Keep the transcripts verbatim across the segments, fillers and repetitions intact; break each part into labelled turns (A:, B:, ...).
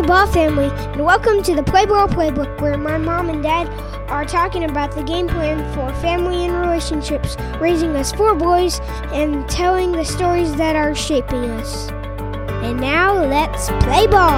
A: Ball family, and welcome to the Playball Playbook, where my mom and dad are talking about the game plan for family and relationships, raising us four boys, and telling the stories that are shaping us. And now, let's play ball!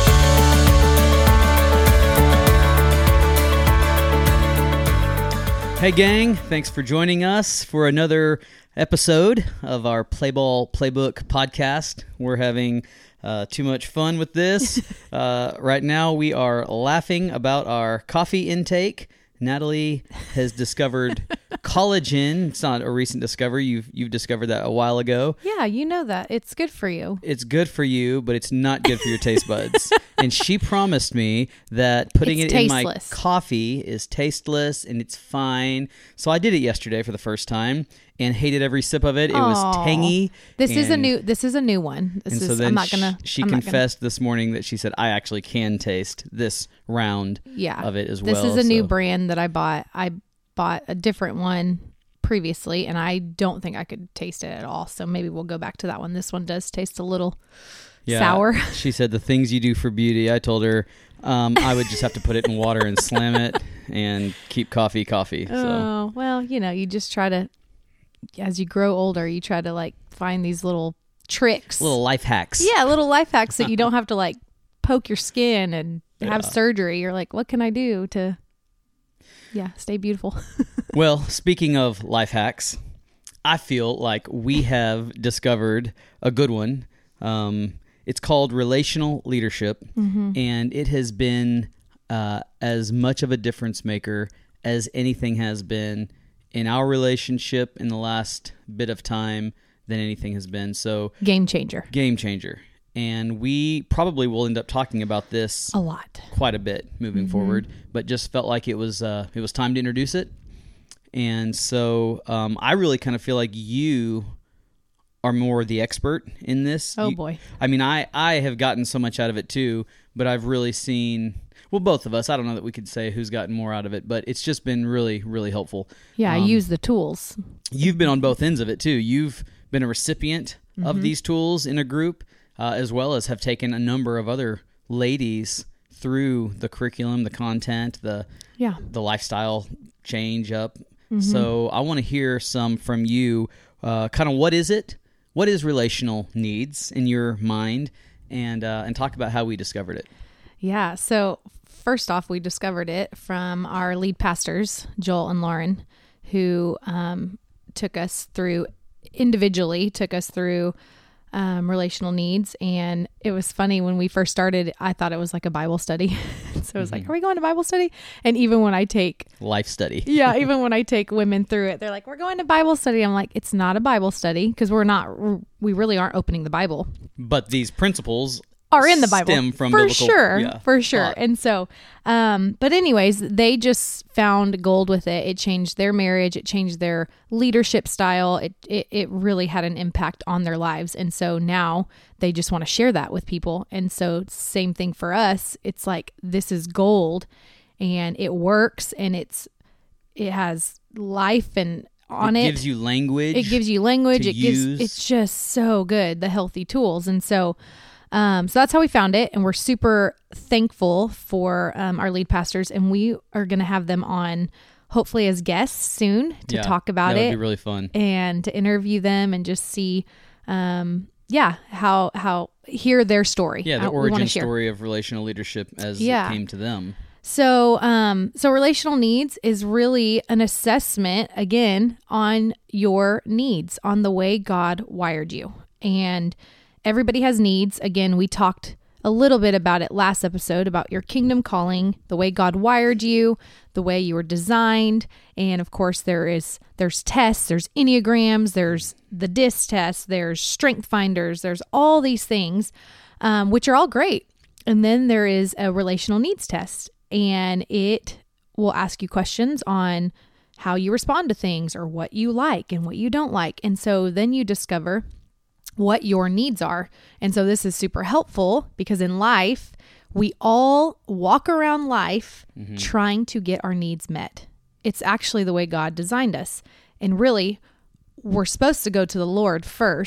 B: Hey gang, thanks for joining us for another episode of our Playball Playbook podcast. We're having uh, too much fun with this. Uh, right now we are laughing about our coffee intake. Natalie has discovered collagen. It's not a recent discovery. You've you've discovered that a while ago.
C: Yeah, you know that. It's good for you.
B: It's good for you, but it's not good for your taste buds. And she promised me that putting
C: It's
B: it in
C: tasteless.
B: my coffee is tasteless and it's fine. So I did it yesterday for the first time and hated every sip of it. It was
C: Aw.
B: tangy.
C: This is a
B: and-
C: new. This is a new one. This
B: And
C: is.
B: so then
C: I'm not gonna.
B: sh- she
C: I'm not gonna-
B: confessed this morning that she said, I actually can taste this round
C: yeah,
B: of it as
C: This
B: well.
C: is a new
B: so-
C: brand that I bought. I bought a different one previously, and I don't think I could taste it at all. So maybe we'll go back to that one. This one does taste a little
B: Yeah,
C: sour.
B: She said the things you do for beauty. I told her um, I would just have to put it in water and slam it and keep coffee coffee. So
C: Oh well, you know, you just try to, as you grow older, you try to like find these little tricks,
B: little life hacks.
C: yeah, little life hacks that you don't have to like poke your skin and have
B: Yeah.
C: surgery. You're like, what can I do to, yeah, stay beautiful?
B: Well, speaking of life hacks, I feel like we have discovered a good one. Um, it's called relational leadership, and it has been uh, as much of a difference maker as anything has been in our relationship in the last bit of time than anything has been. So,
C: Game changer.
B: game changer. And we probably will end up talking about this
C: A lot.
B: quite a bit moving forward, but just felt like it was uh, it was time to introduce it. And so um, I really kind of feel like you are more the expert in this.
C: Oh
B: You-
C: boy.
B: I mean, I, I have gotten so much out of it too, but I've really seen, well, both of us, I don't know that we could say who's gotten more out of it, but it's just been really, really helpful.
C: Yeah, I
B: Um,
C: use the tools.
B: You've been on both ends of it too. You've been a recipient of these tools in a group, uh, as well as have taken a number of other ladies through the curriculum, the content, the
C: Yeah.
B: the lifestyle change up. So I want to hear some from you. Uh, kind of what is it? What is relational needs in your mind? And uh, and talk about how we discovered it.
C: Yeah. So first off, we discovered it from our lead pastors, Joel and Lauren, who um, took us through individually, took us through um, relational needs. And it was funny when we first started, I thought it was like a Bible study. So it was like, are we going to Bible study? And even when I take,
B: Life study.
C: yeah, even when I take women through it, they're like, we're going to Bible study. I'm like, it's not a Bible study because we're not, we really aren't opening the Bible.
B: But these principles
C: Are in the Bible
B: stem from
C: for
B: biblical,
C: sure,
B: yeah,
C: for sure.
B: thought.
C: And so, um, but anyways, they just found gold with it. It changed their marriage. It changed their leadership style. It it, it really had an impact on their lives. And so now they just want to share that with people. And so same thing for us. It's like this is gold, and it works, and it's it has life and on it.
B: It gives you language.
C: It gives you language.
B: to
C: It gives.
B: use.
C: It's just so good. The healthy tools, and so. Um, so that's how we found it, and we're super thankful for um, our lead pastors, and we are going to have them on, hopefully as guests soon, to
B: Yeah,
C: talk about
B: that
C: it
B: would be really fun.
C: and to interview them and just see, um, yeah, how how hear their story.
B: Yeah, the
C: Uh, we wanna
B: origin
C: share.
B: story of relational leadership as
C: Yeah.
B: it came to them.
C: So, um, so relational needs is really an assessment again on your needs, on the way God wired you, and everybody has needs. Again, we talked a little bit about it last episode about your kingdom calling, the way God wired you, the way you were designed. And of course there is, there's tests, there's Enneagrams, there's the D I S test, there's strength finders, there's all these things, um, which are all great. And then there is a relational needs test, and it will ask you questions on how you respond to things or what you like and what you don't like. And so then you discover what your needs are. And so this is super helpful because in life, we all walk around life mm-hmm. trying to get our needs met. It's actually the way God designed us. And really, we're supposed to go to the Lord first,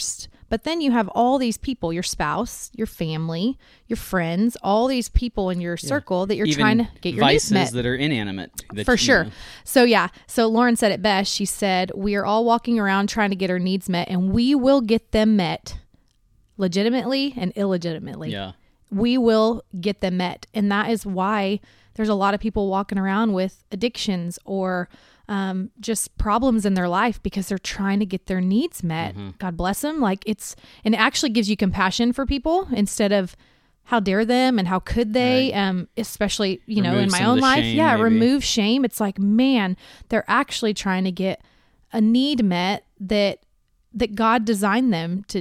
C: But then you have all these people, your spouse, your family, your friends, all these people in your circle that you're
B: Even
C: trying to get your needs
B: vices
C: met.
B: that are inanimate. That,
C: For
B: you
C: sure.
B: know.
C: So yeah. So Lauren said it best. She said, we are all walking around trying to get our needs met, and we will get them met legitimately and illegitimately.
B: Yeah.
C: We will get them met. And that is why there's a lot of people walking around with addictions or um, just problems in their life because they're trying to get their needs met.
B: Mm-hmm.
C: God bless them. Like it's, and it actually gives you compassion for people instead of how dare them and how could they,
B: Right.
C: um, especially, you know,
B: Remove
C: in my
B: some of
C: own
B: the
C: life.
B: shame,
C: yeah.
B: maybe.
C: Remove shame. It's like, man, they're actually trying to get a need met that, that God designed them to,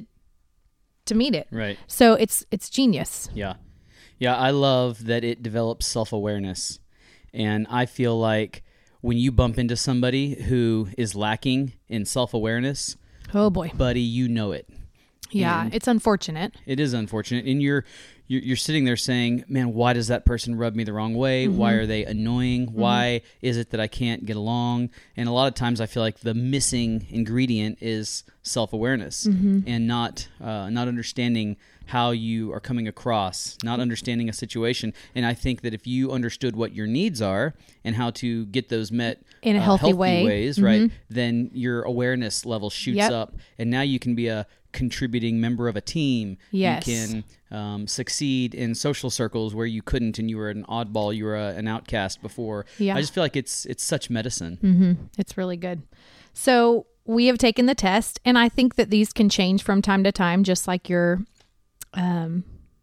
C: to meet it.
B: Right.
C: So it's, it's genius.
B: Yeah. Yeah, I love that it develops self-awareness. And I feel like when you bump into somebody who is lacking in self-awareness,
C: Oh boy.
B: buddy, you know it.
C: Yeah.
B: And
C: It's unfortunate.
B: it is unfortunate. And you're, you're you're sitting there saying, man, why does that person rub me the wrong way?
C: Mm-hmm.
B: Why are they annoying? Mm-hmm. Why is it that I can't get along? And a lot of times I feel like the missing ingredient is self-awareness
C: Mm-hmm.
B: and not uh, not understanding how you are coming across, not understanding a situation. And I think that if you understood what your needs are and how to get those met
C: In a
B: uh,
C: healthy way.
B: ways, right, then your awareness level shoots
C: Yep.
B: up. And now you can be a contributing member of a team.
C: Yes.
B: You can um, succeed in social circles where you couldn't and you were an oddball, you were a, an outcast before.
C: Yeah.
B: I just feel like it's it's such medicine.
C: Mm-hmm. It's really good. So we have taken the test, and I think that these can change from time to time, just like your, um,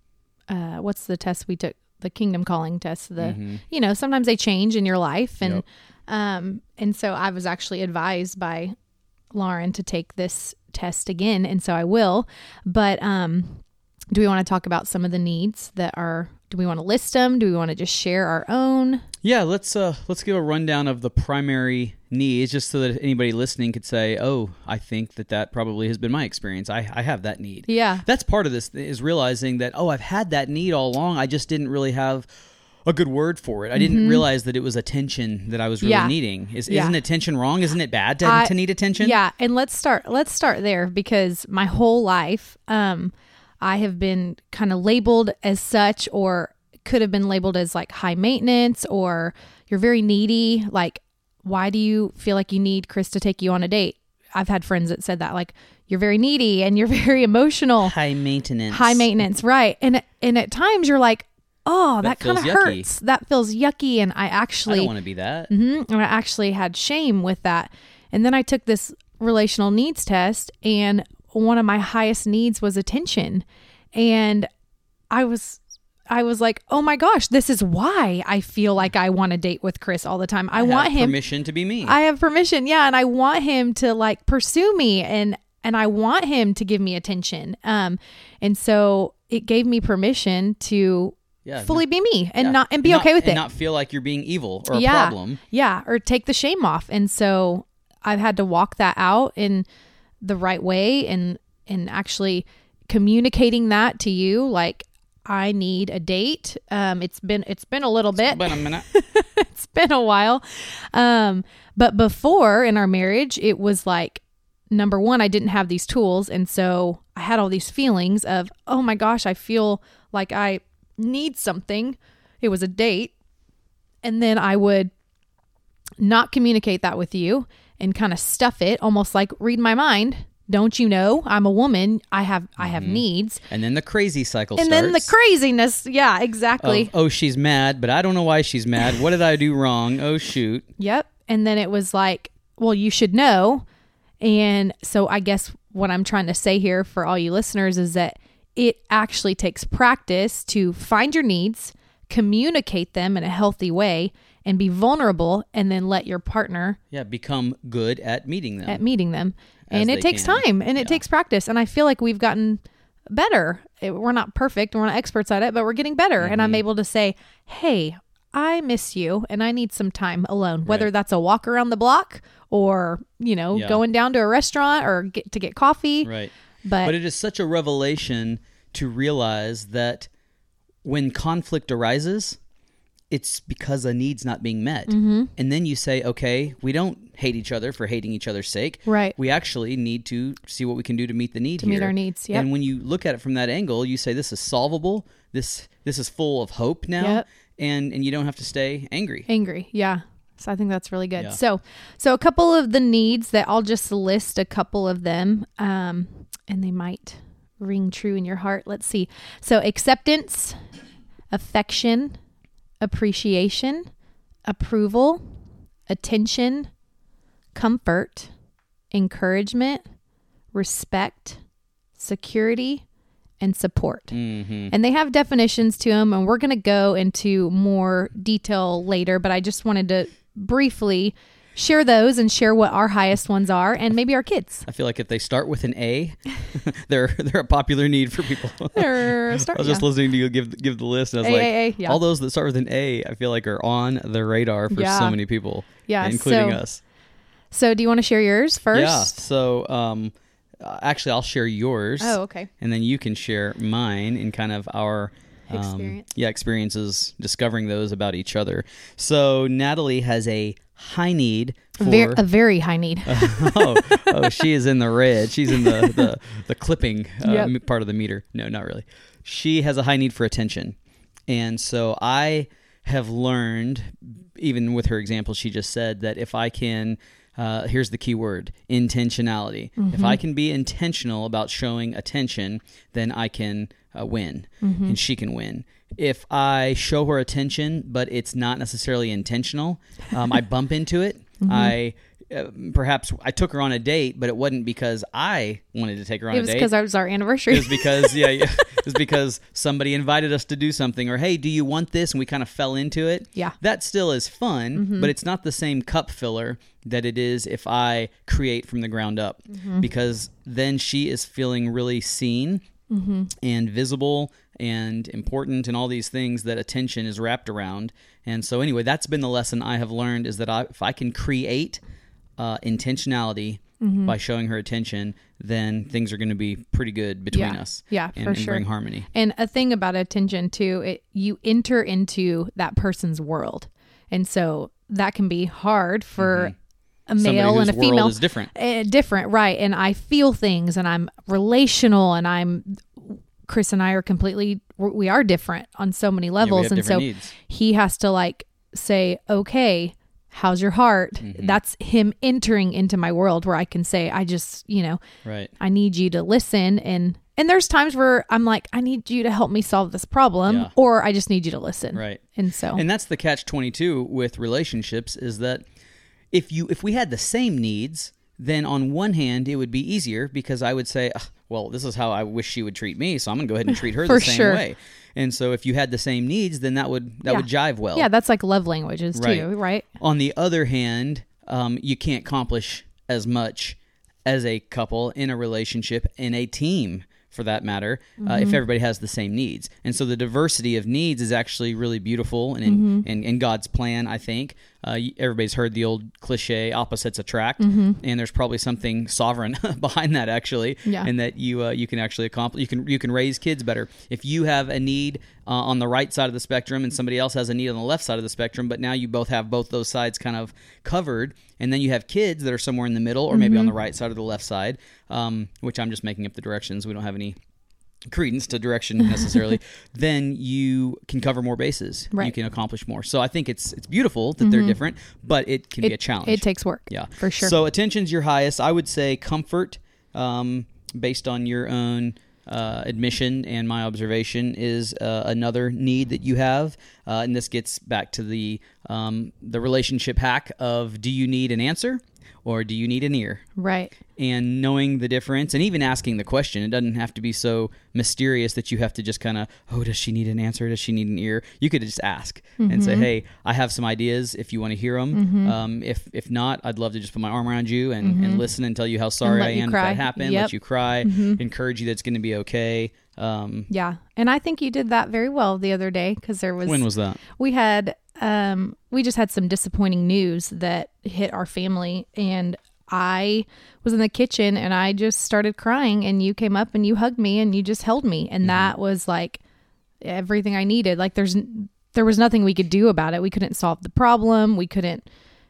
C: uh, what's the test we took? The Kingdom Calling test. The,
B: Mm-hmm.
C: you know, sometimes they change in your life, and,
B: Yep.
C: um, and so I was actually advised by Lauren to take this test again, and so I will. But um, do we want to talk about some of the needs that are? Do we want to list them? Do we want to just share our own?
B: Yeah, let's uh, let's give a rundown of the primary needs, just so that anybody listening could say, "Oh, I think that that probably has been my experience. I, I have that need."
C: Yeah.
B: That's part of this is realizing that, oh, I've had that need all along. I just didn't really have a good word for it. I didn't realize that it was attention that I was really
C: Yeah.
B: needing. Is,
C: Yeah.
B: Isn't attention wrong? Isn't it bad to,
C: I-
B: to need attention?
C: Yeah, and let's start let's start there because my whole life um I have been kind of labeled as such, or could have been labeled as like high maintenance, or you're very needy. Like, why do you feel like you need Chris to take you on a date? I've had friends that said that, like, you're very needy and you're very emotional.
B: High maintenance.
C: High maintenance, right. And and at times you're like, oh, that,
B: That
C: kind of
B: feels yucky.
C: hurts. That feels yucky. And I
B: I
C: actually
B: don't want to be that.
C: Mhm. And I actually had shame with that. And then I took this relational needs test, and one of my highest needs was attention. And I was, I was like, oh my gosh, this is why I feel like I want to date with Chris all the time. I,
B: I
C: want
B: have
C: him.
B: permission to be me.
C: I have permission. Yeah. And I want him to like pursue me, and, and I want him to give me attention. Um, and so it gave me permission to
B: Yeah,
C: fully be me and
B: Yeah.
C: not, and be
B: not-
C: okay with
B: and
C: it.
B: not feel like you're being evil or a
C: yeah,
B: problem.
C: Yeah, or take the shame off. And so I've had to walk that out in the right way, and and actually communicating that to you, like, I need a date. Um, it's been it's been a little bit.
B: But a minute.
C: It's been a while. Um, but before in our marriage, it was like, number one, I didn't have these tools, and so I had all these feelings of, oh my gosh, I feel like I need something. It was a date. And then I would not communicate that with you and kind of stuff it, almost like read my mind. Don't you know I'm a woman? I have I have needs.
B: And then the crazy cycle
C: And
B: starts.
C: then the craziness. Yeah, exactly.
B: Of, oh, she's mad, but I don't know why she's mad. What did I do wrong? Oh, shoot.
C: Yep. And then it was like, well, you should know. And so I guess what I'm trying to say here for all you listeners is that it actually takes practice to find your needs, communicate them in a healthy way, and be vulnerable, and then let your partner
B: Yeah, become good at meeting them.
C: at meeting them.
B: As
C: And
B: they
C: it takes
B: can.
C: time, and it
B: Yeah.
C: takes practice. And I feel like we've gotten better. It, we're not perfect. We're not experts at it, but we're getting better. And
B: Mm-hmm.
C: I'm able to say, hey, I miss you and I need some time alone, whether
B: Right.
C: that's a walk around the block or, you know,
B: Yeah.
C: going down to a restaurant or get to get coffee.
B: Right.
C: But,
B: But it is such a revelation to realize that when conflict arises, it's because a need's not being met.
C: Mm-hmm.
B: And then you say, okay, we don't hate each other for hating each other's sake.
C: Right.
B: We actually need to see what we can do to meet the need
C: To
B: here.
C: meet our needs, yep.
B: And when you look at it from that angle, you say this is solvable. This this is full of hope now,
C: Yep.
B: and and you don't have to stay angry.
C: Angry. Yeah. So I think that's really good.
B: Yeah.
C: So, so a couple of the needs that I'll just list a couple of them, um, and they might ring true in your heart. Let's see. So acceptance, affection, appreciation, approval, attention, comfort, encouragement, respect, security, and support.
B: Mm-hmm.
C: And they have definitions to them, and we're going to go into more detail later, but I just wanted to briefly share those and share what our highest ones are, and maybe our kids.
B: I feel like if they start with an A, they're they're a popular need for people.
C: They're start,
B: I was just
C: yeah.
B: listening to you give give the list, and I was
C: A,
B: like,
C: A, A, yeah.
B: all those that start with an A, I feel like are on the radar for
C: Yeah.
B: so many people,
C: Yeah,
B: including
C: so-
B: us.
C: So do you want to share yours first?
B: Yeah. So, um, uh, actually, I'll share yours.
C: Oh, okay.
B: And then you can share mine in kind of our um,
C: Experience.
B: yeah, experiences, discovering those about each other. So Natalie has a high need for
C: Ver- a very high need.
B: oh, oh, she is in the red. She's in the the, the clipping uh,
C: Yep.
B: m- part of the meter. No, not really. She has a high need for attention, and so I have learned, even with her example, she just said that if I can. Uh, here's the key word, intentionality.
C: Mm-hmm.
B: If I can be intentional about showing attention, then I can uh, win,
C: Mm-hmm.
B: and she can win. If I show her attention, but it's not necessarily intentional, um, I bump into it.
C: Mm-hmm.
B: I uh, perhaps I took her on a date, but it wasn't because I wanted to take her on
C: It
B: a
C: was
B: date.
C: because it was our anniversary.
B: It was because yeah, yeah, it was because somebody invited us to do something, or hey, do you want this? And we kind of fell into it.
C: Yeah.
B: That still is fun,
C: Mm-hmm.
B: but it's not the same cup filler that it is if I create from the ground up,
C: Mm-hmm.
B: because then she is feeling really seen
C: Mm-hmm.
B: and visible and important and all these things that attention is wrapped around. And so anyway, that's been the lesson I have learned, is that I, if I can create uh, intentionality
C: Mm-hmm.
B: by showing her attention, then things are going to be pretty good between
C: Yeah.
B: us.
C: Yeah,
B: and,
C: for
B: and
C: sure.
B: bring harmony.
C: And a thing about attention too, it, you enter into that person's world. And so that can be hard for a
B: Somebody
C: male
B: whose
C: and a female.
B: world is different.
C: Uh, different, right. And I feel things, and I'm relational, and I'm, Chris and I are completely, we are different on so many levels.
B: have
C: and so
B: different needs.
C: he has to like say, okay, how's your heart?
B: Mm-hmm.
C: That's him entering into my world, where I can say, I just, you know,
B: Right.
C: I need you to listen. And, and there's times where I'm like, I need you to help me solve this problem,
B: Yeah.
C: or I just need you to listen.
B: Right.
C: And so,
B: And that's the catch twenty-two with relationships, is that if you if we had the same needs, then on one hand it would be easier, because I would say, "Ugh, well, this is how I wish she would treat me, so I'm going to go ahead and treat her
C: For
B: the same
C: sure.
B: way. And so if you had the same needs, then that would that
C: Yeah.
B: would jive well.
C: yeah, that's like love languages
B: Right.
C: too, right?
B: On the other hand, um, you can't accomplish as much as a couple in a relationship, in a team for that matter, uh, if everybody has the same needs. And so the diversity of needs is actually really beautiful, and in, in, in God's plan, I think. Uh, everybody's heard the old cliche, opposites attract, and there's probably something sovereign behind that, actually,
C: Yeah.
B: and that you uh, you can actually accomplish. You can you can raise kids better if you have a need uh, on the right side of the spectrum, and somebody else has a need on the left side of the spectrum. But now you both have both those sides kind of covered, and then you have kids that are somewhere in the middle, or maybe on the right side or the left side. Um, which I'm just making up the directions. We don't have any credence to direction necessarily. Then you can cover more bases. You
C: Right.
B: can accomplish more. So I think it's it's beautiful that they're different, but it can be a challenge.
C: It takes work.
B: Yeah,
C: for sure.
B: So attention's your highest. I would say comfort, um, based on your own uh, admission and my observation, is uh, another need that you have. Uh, and this gets back to the um, the relationship hack of, do you need an answer or do you need an ear?
C: Right.
B: And knowing the difference, and even asking the question. It doesn't have to be so mysterious that you have to just kind of, oh, does she need an answer? Does she need an ear? You could just ask and say, hey, I have some ideas if you want to hear them. Um, if if not, I'd love to just put my arm around you and, and listen and tell you how sorry
C: let
B: I
C: you
B: am
C: cry.
B: if that happened,
C: Yep.
B: let you cry, encourage you that it's going to be okay. Um,
C: Yeah. And I think you did that very well the other day, because there was,
B: when was that?
C: we had, um, we just had some disappointing news that hit our family, and I was in the kitchen and I just started crying, and you came up and you hugged me and you just held me. And that was like everything I needed. Like there's, there was nothing we could do about it. We couldn't solve the problem. We couldn't,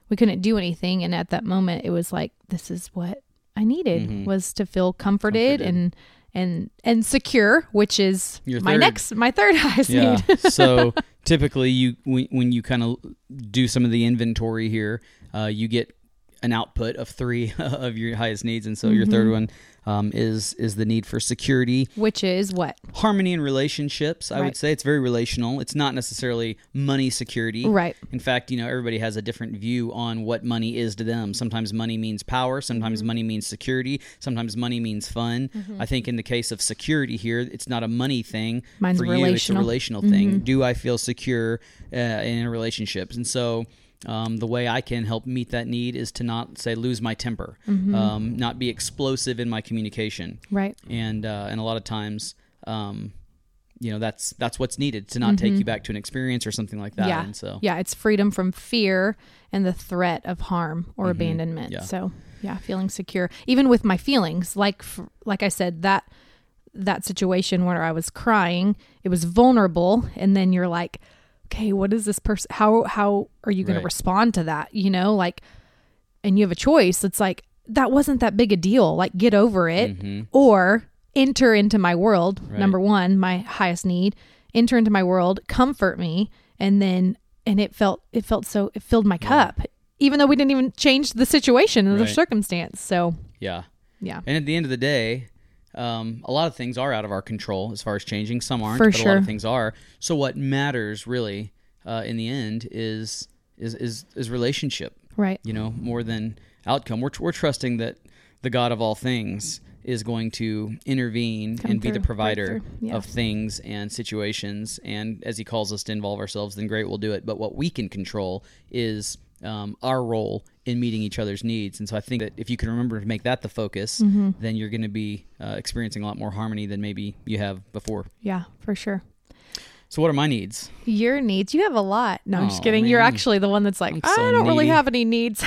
C: we couldn't do anything. And at that moment, it was like, this is what I needed, mm-hmm. was to feel comforted, comforted. and and and secure, which is Your my third. next my third highest
B: yeah.
C: need.
B: So typically, you when, when you kind of do some of the inventory here, uh, you get an output of three of your highest needs, and so mm-hmm. your third one um, is is the need for security,
C: which is what?
B: Harmony in relationships. I
C: right.
B: would say it's very relational. It's not necessarily money security.
C: Right.
B: In fact, you know, everybody has a different view on what money is to them. Sometimes money means power. Sometimes mm-hmm. money means security. Sometimes money means fun. Mm-hmm. I think in the case of security here, it's not a money thing.
C: Mine's
B: for
C: relational.
B: you. It's a relational
C: mm-hmm.
B: thing. Do I feel secure uh, in relationships? And so. Um, the way I can help meet that need is to not say lose my temper, mm-hmm. um, not be explosive in my communication,
C: right?
B: And uh, and a lot of times, um, you know, that's that's what's needed to not mm-hmm. take you back to an experience or something like that.
C: Yeah,
B: and so
C: yeah, it's freedom from fear and the threat of harm or mm-hmm. abandonment.
B: Yeah.
C: So yeah, feeling secure, even with my feelings, like like I said, that that situation where I was crying, it was vulnerable, and then you're like, okay, what is this person? How how are you going
B: right.
C: to respond to that? You know, like, and you have a choice. It's like, that wasn't that big a deal. Like, get over it,
B: mm-hmm.
C: or enter into my world.
B: Right.
C: Number one, my highest need. Enter into my world, comfort me, and then and it felt it felt so it filled my cup, yeah. even though we didn't even change the situation and
B: right.
C: the circumstance. So
B: yeah,
C: yeah.
B: And at the end of the day. Um, a lot of things are out of our control as far as changing. Some aren't,
C: For
B: but
C: sure.
B: a lot of things are. So what matters really uh, in the end is is is is relationship,
C: right?
B: You know, more than outcome. We're we're trusting that the God of all things is going to intervene
C: Come
B: and be
C: through,
B: the provider
C: yeah.
B: of things and situations. And as He calls us to involve ourselves, then great, we'll do it. But what we can control is um, our role in meeting each other's needs. And so I think that if you can remember to make that the focus, mm-hmm. then you're going to be uh, experiencing a lot more harmony than maybe you have before.
C: Yeah, for sure.
B: So what are my needs?
C: Your needs? You have a lot. No, I'm
B: oh,
C: just kidding.
B: Man.
C: You're actually the one that's like,
B: I'm so
C: I don't
B: needy.
C: really have any needs.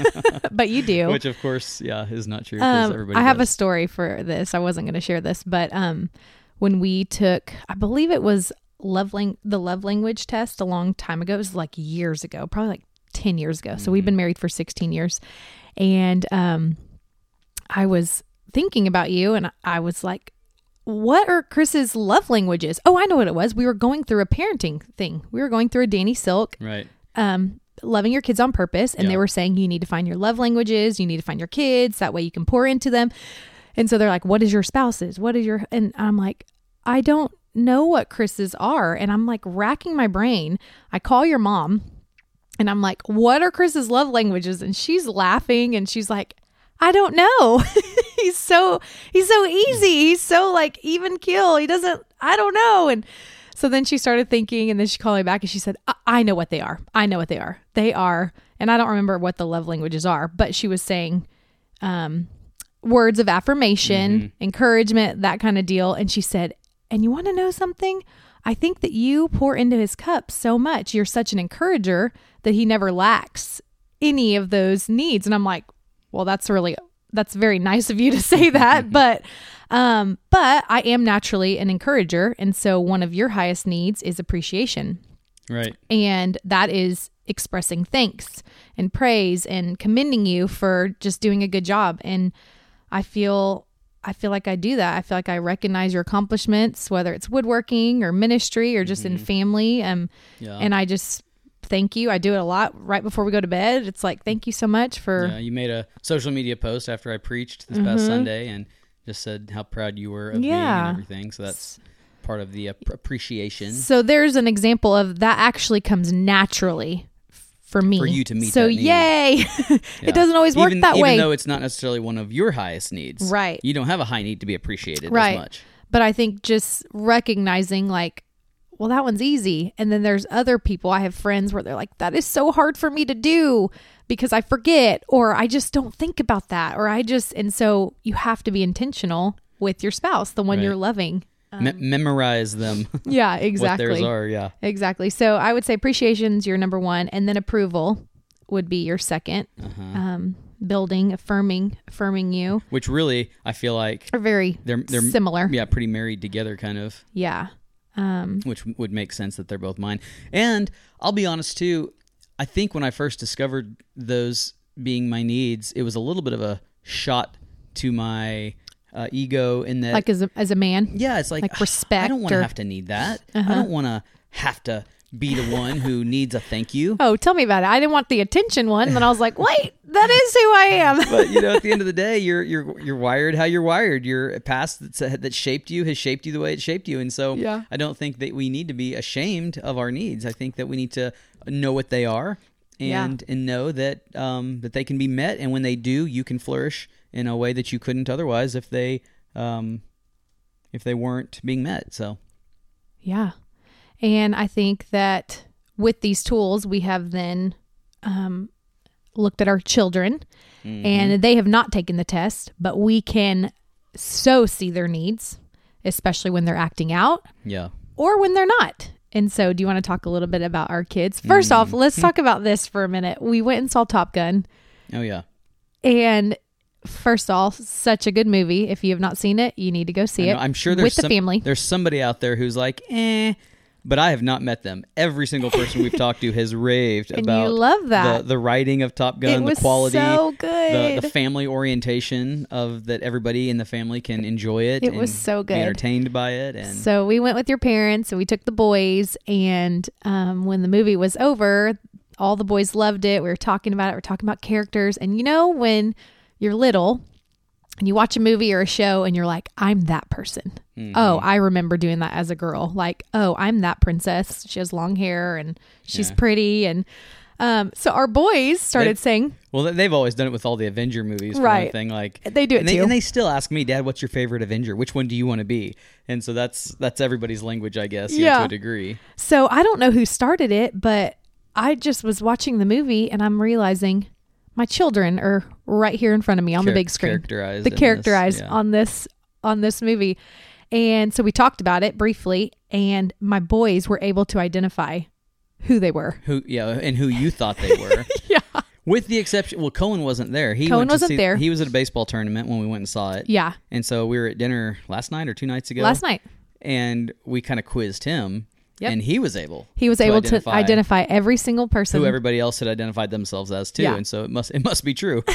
C: But you do.
B: Which of course, yeah, is not true. Um, everybody
C: I have
B: does.
C: a story for this. I wasn't going to share this, but um, when we took, I believe it was love lang- the love language test a long time ago. It was like years ago, probably like ten years ago. So mm-hmm. we've been married for sixteen years. And um, I was thinking about you, and I was like, what are Chris's love languages? Oh, I know what it was. We were going through a parenting thing. We were going through a Danny Silk.
B: Right.
C: Um, loving your kids on purpose. And
B: yeah.
C: they were saying, you need to find your love languages. You need to find your kids. That way you can pour into them. And so they're like, what is your spouse's? What is your, and I'm like, I don't know what Chris's are. And I'm like racking my brain. I call your mom and I'm like, what are Chris's love languages? And she's laughing and she's like, I don't know. he's so, he's so easy. He's so like even keel. He doesn't, I don't know. And so then she started thinking, and then she called me back and she said, I, I know what they are. I know what they are. They are, and I don't remember what the love languages are, but she was saying, um, words of affirmation, mm-hmm. encouragement, that kind of deal. And she said, and you want to know something? I think that you pour into his cup so much. You're such an encourager that he never lacks any of those needs. And I'm like, well, that's really, that's very nice of you to say that. but, um, but I am naturally an encourager. And so one of your highest needs is appreciation.
B: Right.
C: And that is expressing thanks and praise and commending you for just doing a good job. And I feel, I feel like I do that. I feel like I recognize your accomplishments, whether it's woodworking or ministry or just mm-hmm. in family. Um,
B: yeah.
C: And I just thank you. I do it a lot right before we go to bed. It's like, thank you so much for...
B: Yeah, you made a social media post after I preached this
C: mm-hmm.
B: past Sunday and just said how proud you were of
C: yeah.
B: me and everything. So that's part of the ap- appreciation.
C: So there's an example of that actually comes naturally for me.
B: For you to meet
C: so
B: that need.
C: Yay!
B: Yeah.
C: It doesn't always work
B: even,
C: that
B: even
C: way.
B: Even though it's not necessarily one of your highest needs.
C: Right.
B: You don't have a high need to be appreciated
C: right.
B: as much.
C: But I think just recognizing like, well, that one's easy. And then there's other people. I have friends where they're like, that is so hard for me to do because I forget, or I just don't think about that. Or I just, and so you have to be intentional with your spouse, the one
B: right.
C: you're loving. Um,
B: Me- memorize them.
C: Yeah, exactly.
B: What theirs are, yeah.
C: Exactly. So I would say appreciation's your number one, and then approval would be your second.
B: Uh-huh.
C: Um, building, affirming, affirming you.
B: Which really, I feel like
C: are very
B: they're, they're
C: similar.
B: Yeah, pretty married together kind of.
C: Yeah. Um,
B: which would make sense that they're both mine. And I'll be honest too, I think when I first discovered those being my needs, it was a little bit of a shot to my uh, ego in that,
C: like as a, as a man.
B: Yeah, it's like,
C: like respect.
B: I don't want to
C: or,
B: have to need that.
C: Uh-huh.
B: I don't want to have to be the one who needs a thank you.
C: Oh, tell me about it. I didn't want the attention one. And then I was like, wait, that is who I am.
B: But you know, at the end of the day, you're you're you're wired how you're wired. Your past that's, that shaped you has shaped you the way it shaped you. And so
C: Yeah.
B: I don't think that we need to be ashamed of our needs. I think that we need to know what they are and
C: Yeah.
B: and know that um, that they can be met. And when they do, you can flourish in a way that you couldn't otherwise if they um, if they weren't being met. So
C: Yeah. And I think that with these tools, we have then um, looked at our children,
B: mm-hmm.
C: and they have not taken the test, but we can so see their needs, especially when they're acting out
B: yeah.
C: or when they're not. And so do you want to talk a little bit about our kids? First
B: Mm-hmm.
C: off, let's talk about this for a minute. We went and saw Top Gun,
B: Oh yeah.
C: and first off, such a good movie. If you have not seen it, you need to go see
B: I know,
C: it.
B: I'm sure there's
C: with the
B: some-
C: family.
B: There's somebody out there who's like, eh. But I have not met them. Every single person we've talked to has raved
C: And
B: about
C: you love that.
B: the the writing of Top Gun,
C: It
B: the
C: was
B: quality,
C: so
B: the
C: good.
B: the family orientation of that everybody in the family can enjoy it.
C: It
B: and
C: was so
B: be
C: good.
B: entertained by it, and
C: So we went with your parents and we took the boys, and um, when the movie was over, all the boys loved it. We were talking about it. We we're talking about characters. And you know, when you're little and you watch a movie or a show and you're like, I'm that person.
B: Mhm.
C: Oh, I remember doing that as a girl. Like, oh, I'm that princess. She has long hair and she's
B: Yeah.
C: pretty. And um, so our boys started
B: They-
C: saying,
B: well, they've always done it with all the Avenger movies, for
C: Right.
B: one thing. Like
C: They do it
B: and they,
C: too.
B: and they still ask me, Dad, what's your favorite Avenger? Which one do you want to be? And so that's that's everybody's language, I guess, you know,
C: Yeah.
B: to a degree.
C: so I don't know who started it, but I just was watching the movie and I'm realizing my children are right here in front of me on the
B: Char-
C: big screen.
B: characterized
C: The
B: in this,
C: characterized
B: yeah.
C: on this on this movie. And so we talked about it briefly, and my boys were able to identify who they were.
B: Who, yeah, and who you thought they were.
C: Yeah.
B: With the exception, well, Cohen wasn't there. He
C: Cohen
B: went to
C: wasn't
B: see-
C: there.
B: He was at a baseball tournament when we went and saw it.
C: Yeah.
B: And so we were at dinner last night or two nights ago.
C: Last night.
B: And we kind of quizzed him.
C: Yep.
B: And he was able.
C: He was
B: to
C: able
B: identify
C: to identify every single person.
B: who everybody else had identified themselves as too.
C: Yeah.
B: And so it must it must be true.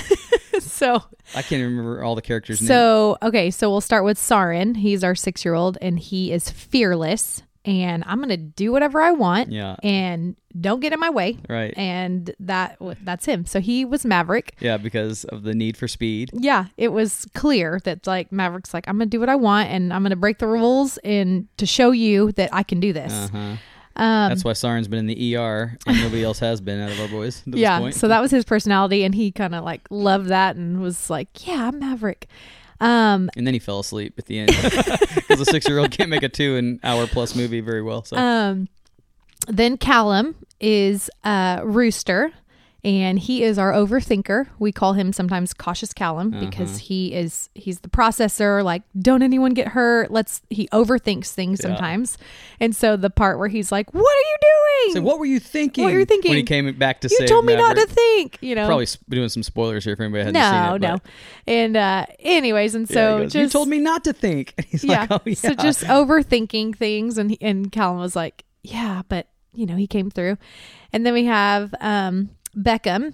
C: So
B: I can't remember all the characters' names.
C: So, okay, so we'll start with Sarin. He's our six-year-old, and he is fearless, and I'm going to do whatever I want,
B: Yeah.
C: and don't get in my way.
B: Right.
C: And that that's him. So he was Maverick.
B: Yeah, because of the need for speed.
C: Yeah, it was clear that, like, Maverick's like, I'm going to do what I want, and I'm going to break the rules and to show you that I can do this.
B: Uh-huh.
C: Um,
B: That's why Saren's been in the E R and nobody else has been out of our boys at this
C: yeah,
B: point.
C: so that was his personality, and he kind of, like, loved that and was like, yeah, I'm Maverick. Um,
B: And then he fell asleep at the end because a six-year-old can't make a two-and-hour-plus movie very well. So
C: Um, then Callum is uh, Rooster, and he is our overthinker. We call him sometimes Cautious Callum because
B: Uh-huh.
C: he is he's the processor. Like, don't anyone get hurt. Let's. He overthinks things
B: Yeah.
C: sometimes, and so the part where he's like, "What are you doing?
B: So what were you thinking?
C: What were you thinking?
B: when he came back to
C: you
B: save
C: told me not
B: Maverick?
C: to think." You know,
B: Probably sp- doing some spoilers here for anybody who hasn't
C: no,
B: seen it.
C: no.
B: but-
C: And uh, anyways, and
B: Yeah,
C: so
B: he goes,
C: just
B: you told me not to think. And he's
C: yeah.
B: like, oh yeah.
C: So just overthinking things, and he, and Callum was like, yeah, but you know, he came through. And then we have um, Beckham,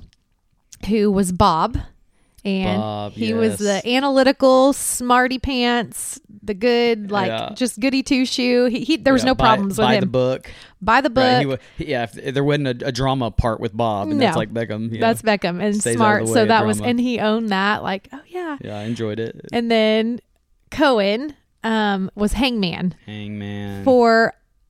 C: who was Bob, and
B: Bob,
C: he was
B: yes.
C: the analytical smarty pants, the good, like
B: Yeah.
C: just goody two shoe. He, he there was
B: Yeah,
C: no
B: buy-
C: problems with
B: buy
C: him.
B: the book.
C: Buy the book.
B: Right, he wa- he- yeah, if there wasn't a, a drama part with Bob, and that's
C: No.
B: like Beckham. Yeah.
C: That's Beckham and
B: Stays out of
C: smart.
B: the way
C: So
B: of
C: that was,
B: drama.
C: and he owned that. Like, oh yeah.
B: yeah, I enjoyed it.
C: And then Cohen um, was Hangman.
B: Hangman.
C: For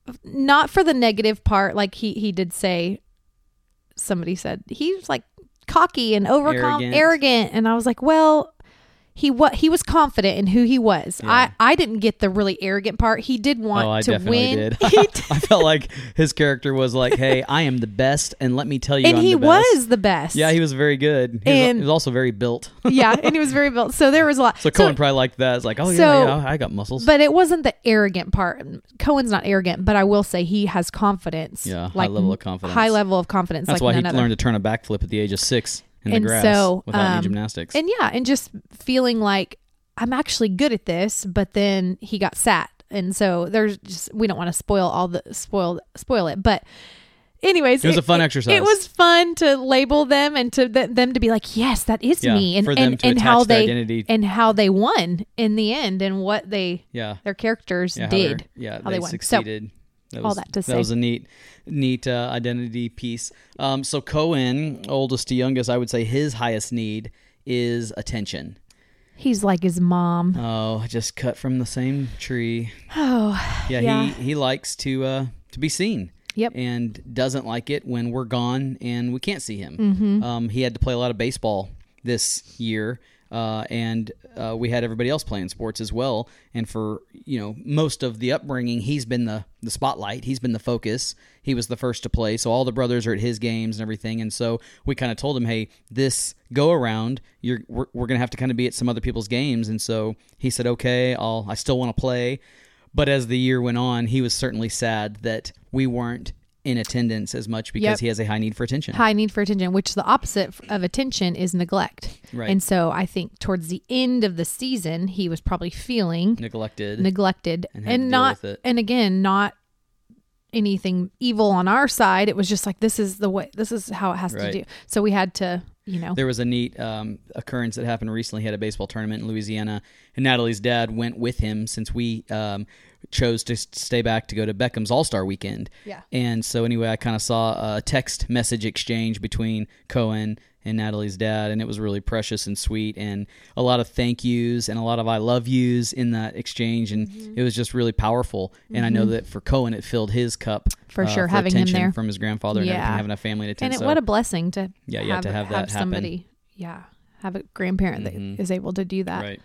C: not for the negative part, like he he did say, somebody said he was like cocky and overcom
B: Arrogant.
C: arrogant, and I was like, well, he what he was confident in who he was.
B: Yeah.
C: I I didn't get the really arrogant part. He did want
B: oh, I
C: to
B: definitely
C: win.
B: did.
C: He did.
B: I felt like his character was like, "Hey, I am the best, and let me tell you,
C: and
B: I'm
C: he
B: the best."
C: was the best.
B: Yeah, he was very good. He,
C: And-
B: was, he was also very built.
C: yeah, and he was very built. So there was a lot.
B: So Cohen probably liked that. It's like, oh yeah,
C: So-
B: yeah, I got muscles.
C: But it wasn't the arrogant part. Cohen's not arrogant, but I will say he has confidence.
B: Yeah, high
C: like
B: level of confidence.
C: High level of confidence.
B: That's
C: like
B: why he
C: none other.
B: learned to turn a backflip at the age of six in
C: And
B: the grass
C: so,
B: without
C: um,
B: any gymnastics.
C: And yeah, and just feeling like I'm actually good at this, but then he got sat. And so there's just, we don't want to spoil all the spoil spoil it, but anyways,
B: it was a fun exercise.
C: It was fun to label them and to th- them to be like, yes, that is
B: yeah,
C: me, and
B: for them
C: and,
B: to
C: and
B: attach
C: how
B: their
C: they
B: identity.
C: and how they won in the end, and what they
B: yeah
C: their characters
B: yeah, how
C: did.
B: they're- Yeah,
C: how
B: they,
C: they won.
B: succeeded.
C: So,
B: that
C: all
B: was,
C: that to say.
B: That was a neat, neat uh, identity piece. Um, so Cohen, oldest to youngest, I would say his highest need is attention.
C: He's like his mom.
B: Oh, just cut from the same tree.
C: Oh,
B: Yeah,
C: yeah.
B: he he likes to uh, to be seen.
C: Yep.
B: And doesn't like it when we're gone and we can't see him.
C: Mm-hmm.
B: Um, he had to play a lot of baseball this year, uh, and uh, we had everybody else playing sports as well. And for you know most of the upbringing, he's been the the spotlight. He's been the focus. He was the first to play, so all the brothers are at his games and everything. And so we kind of told him, hey, this go around, you're we're, we're gonna have to kind of be at some other people's games. And so he said, okay, I'll I still want to play. But as the year went on, he was certainly sad that we weren't in attendance as much because
C: Yep.
B: he has a high need for attention.
C: High need for attention, which the opposite of attention is neglect.
B: Right.
C: And so I think towards the end of the season, he was probably feeling
B: Neglected.
C: neglected
B: And
C: and,
B: had to deal
C: not,
B: with it.
C: and again, not anything evil on our side. It was just like, this is the way, this is how it has
B: Right.
C: to do. So we had to, you know,
B: There was a neat um, occurrence that happened recently. He had a baseball tournament in Louisiana, and Natalie's dad went with him since we um, chose to s- stay back to go to Beckham's All-Star Weekend.
C: Yeah.
B: And so anyway, I kind of saw a text message exchange between Cohen and Natalie's dad, and it was really precious and sweet, and a lot of thank yous and a lot of I love yous in that exchange, and
C: Mm-hmm.
B: it was just really powerful. And I know that for Cohen, it filled his cup
C: For
B: uh,
C: sure, having him
B: attention
C: there.
B: from his grandfather and
C: Yeah.
B: everything, having a family to attend.
C: and it,
B: so,
C: what a blessing to
B: Yeah, yeah,
C: have,
B: to have that happen.
C: somebody, yeah, have a grandparent
B: Mhm.
C: that is able to do that.
B: right.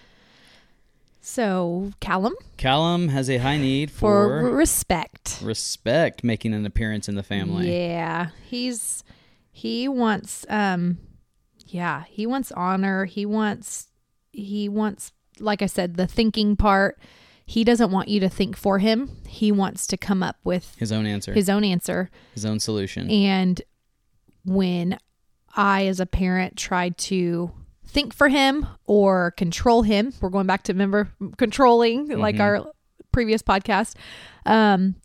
C: So Callum
B: Callum has a high need
C: for,
B: for
C: respect.
B: respect, making an appearance in the family.
C: Yeah, he's he wants um yeah, he wants honor. He wants he wants like I said, the thinking part. He doesn't want you to think for him. He wants to come up with
B: His own answer,
C: his own answer.
B: his own solution.
C: And when I as a parent tried to think for him or control him, we're going back to remember controlling like
B: Mhm.
C: our previous podcast. Um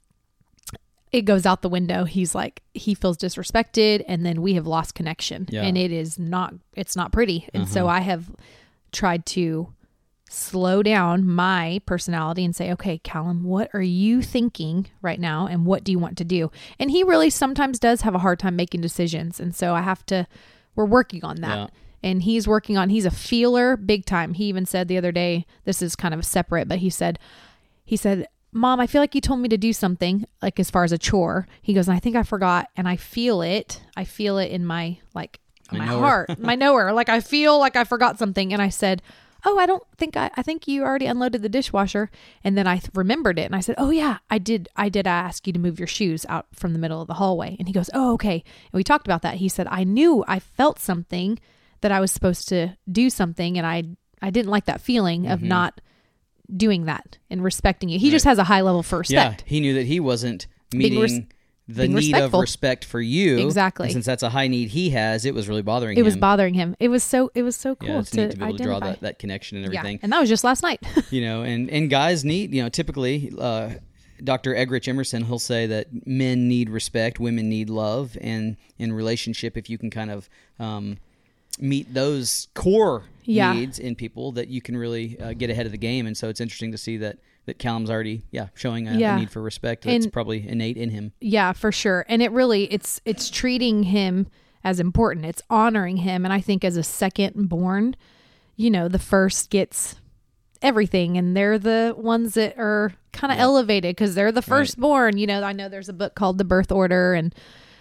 C: it goes out the window. He's like, he feels disrespected, and then we have lost connection.
B: Yeah.
C: And it is not, it's not pretty. And so
B: Uh-huh.
C: I have tried to slow down my personality and say, okay, Callum, what are you thinking right now? And what do you want to do? And he really sometimes does have a hard time making decisions. And so I have to, we're working on that.
B: Yeah.
C: And he's working on, he's a feeler big time. He even said the other day, this is kind of separate, but he said, he said, Mom, I feel like you told me to do something, like as far as a chore. He goes, and I think I forgot, and I feel it. I feel it in my, like,
B: My
C: my
B: knower.
C: heart, my knower. Like, I feel like I forgot something. And I said, oh, I don't think I, I think you already unloaded the dishwasher. And then I th- remembered it. And I said, oh yeah, I did. I did ask you to move your shoes out from the middle of the hallway. And he goes, oh, okay. And we talked about that. He said, I knew I felt something that I was supposed to do something. And I, I didn't like that feeling of
B: Mhm.
C: not doing that and respecting you. He just has a high level for
B: Yeah,
C: respect.
B: he knew that he wasn't
C: Being
B: meeting
C: res-
B: the
C: being
B: need
C: respectful.
B: of respect for you.
C: Exactly.
B: And since that's a high need he has, it was really bothering
C: It
B: him.
C: was bothering him. It was so, it was so cool
B: Yeah, it's
C: to,
B: neat to be able to
C: identify.
B: draw that, that connection and
C: Yeah.
B: everything.
C: And that was just last night.
B: You know, and, and guys need, you know, typically uh, Doctor Egrich Emerson, he'll say that men need respect, women need love, and in relationship, if you can kind of um, meet those core
C: Yeah.
B: needs in people, that you can really uh, get ahead of the game. And so it's interesting to see that that Callum's already, yeah, showing a,
C: Yeah.
B: a need for respect that's
C: And-
B: probably innate in him.
C: Yeah, for sure. And it really, it's, it's treating him as important. It's honoring him. And I think as a second born, you know, the first gets everything, and they're the ones that are kind of
B: Yeah.
C: elevated because they're the
B: Right.
C: firstborn. You know, I know there's a book called The Birth Order, and